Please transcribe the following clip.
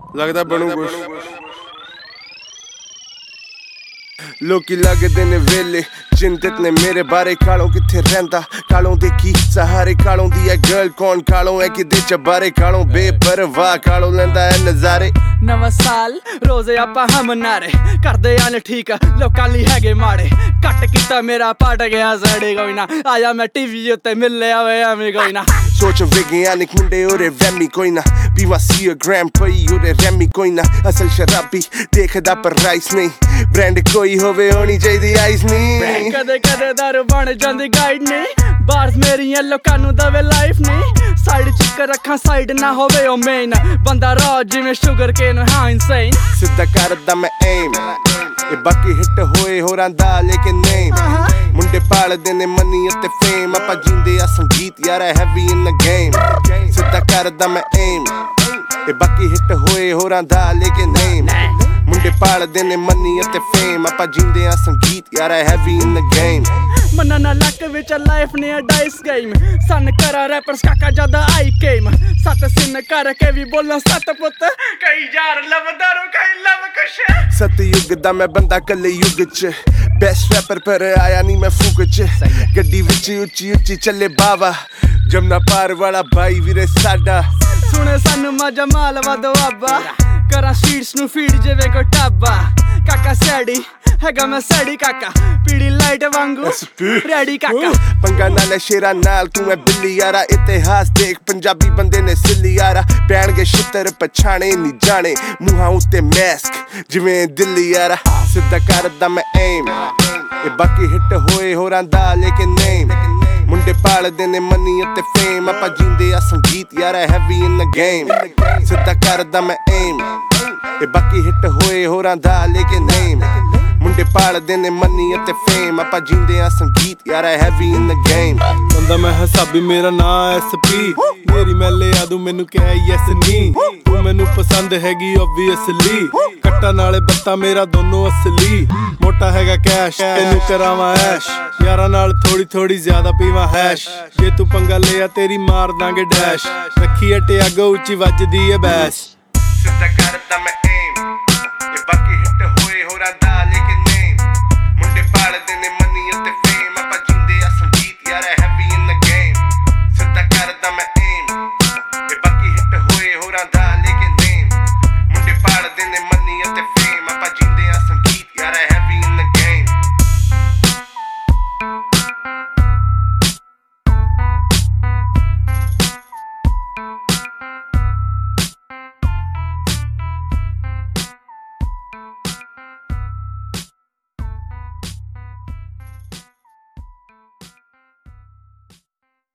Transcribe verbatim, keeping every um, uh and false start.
लगदा बनू कुछ लोकी लगदे ने वेले चिंतित ने मेरे बारे कालों किथे रहिंदा कालों दे की सहारे कालों दी है गर्ल कौन कालों है कि दे चबारे कालों बेपरवाह कालों लैंदा है नज़ारे नवा साल रोज़ आपां हम नारे करदे आने ठीक लोकां लई हैगे माड़े कट कीता मेरा पट गया साड़े कोई ना आया मैं टीवी उत्ते मिलिया वे एवें कोई ना सोच विज्ञानिक मुंडे ओरे रैमी कोई ना पीवा सी ग्राम पई ओरे रैमी कोई ना असल शराबी देखदा पर राइस नहीं ब्रांड कोई होवे होनी चाहिदी आइस नहीं कदे कदे दारू बन जांदी गाइड नहीं बार्स मेरियां लोकां नूं दवे लाइफ नहीं साइड चिक रखा साइड ना होवे ओ मेन बंदा रॉ जिवें शुगर केन हां इनसेन सिद्धा करदा मैं एम ए बाकी हिट होए होरां दा लेकिन नेम मुंडे पालदे ने मनी अते फेम आपां जींदे आ संगीत यार हैवी इन द गेम सिद्धा करदा मैं एम ए बाकी हिट होए होरां दा लेकिन नेम मुंडे पालदे ने मनी अते फेम आपां जींदे आ संगीत यार हैवी इन द गेम मना ना लक विच लाइफ ने डाइस गेम सन करा रैपर्स काका ज्यादा आई केम सत सिन करके भी बोलना सत पुत कई यार लवदारो कई लव कुछ सतयुग दा मैं बंदा कले युग च बेस्ट रैपर पर आया नहीं मैं फूक च गड्डी विच उच्ची उच्ची चले बावा जमना पार वाला भाई वीरे साडा सुने सानू मजा माल वदो आबा करा स्ट्रीट्स नू फीड जिवें कोई टाबा काका सैडी हैगा मैं सैडी काका पीड़ी लाइट वांगू रेडी काका पंगा नाल शेरा नाल तू मैं बिल्ली यारा इतिहास देख पंजाबी बंदे ने सिल्ली यारा पैणगे छित्तर पछाणे नी जाने मुहां उत्ते मैस्क जिवें दिल्ली यारा सिद्धा करदा मैं एम ए बाकी हिट होए होरां दा लेकिन नेम मुंडे पालदे ने मनी अते फेम आपां जींदे आ संगीत यार हैवी इन द गेम सिद्धा करदा मैं एम ए बाकी हिट होए होरां दा लेकिन नेम मुंडे पालदे ने मनी अते फेम आपां जींदे आ संगीत यार हैवी इन द गेम बंदा मैं हसाबी मेरा नां एस पी मेरी मैले आ तू मैनू कह यस नी तू मैनू पसंद हैगी ऑब्वियसली कट्टा नाले बत्ता मेरा दोनों असली मोटा हैगा कैश तेनू करावां ऐश यारा नाल थोड़ी थोड़ी ज्यादा पीवा हैश जे तू पंगा लिया तेरी मार दांगे डैश रखी अटे अगो उच्ची वजदी है बैस सिद्धा करदा मैं एम ए बाकी हिट होए होरां दा लेकिन नेम मुंडे पालदे ने मनी अते फेम आपां जींदे आ संगीत यार हैवी इन द गेम सिद्धा करदा मैं एम ए बाकी हिट होए होरां दा लेकिन नेम मुंडे पालदे ने मनी अते